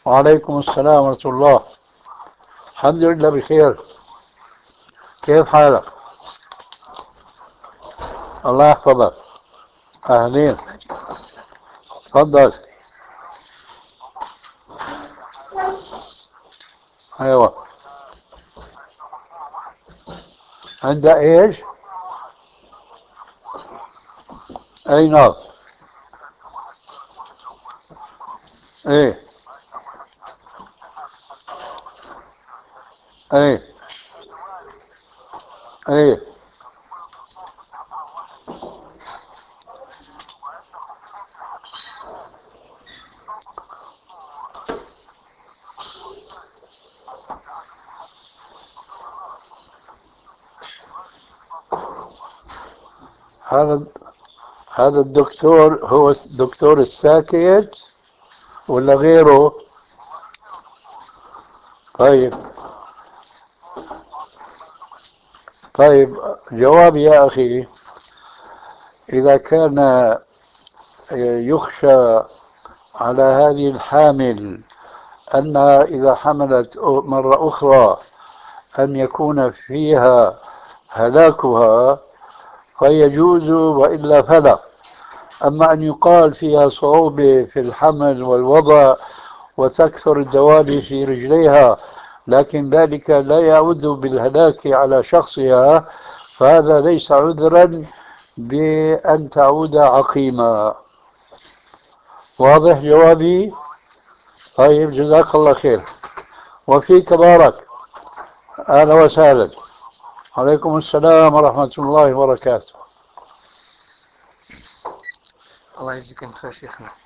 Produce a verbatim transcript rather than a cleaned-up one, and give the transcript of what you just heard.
وعليكم السلام ورحمة الله. الحمد لله بخير. كيف حالك؟ الله يحفظك. أهلين. تفضل. أيوة. عندها إيش؟ أي نعم. إيه. إيه. إيه. هذا هذا الدكتور هو الدكتور الساكت ولا غيره؟ طيب. طيب، جوابي يا أخي، إذا كان يخشى على هذه الحامل أنها إذا حملت مرة أخرى أن يكون فيها هلاكها فيجوز، وإلا فلا. أما أن يقال فيها صعوبة في الحمل والوضع وتكثر الدوالي في رجليها لكن ذلك لا يعود بالهلاك على شخصها، فهذا ليس عذرا بأن تعود عقيمة. واضح جوابي؟ طيب، جزاك الله خير. وفيك بارك. أهلا وسهلا. عليكم السلام ورحمة الله وبركاته. الله يجزيكم خير شيخنا.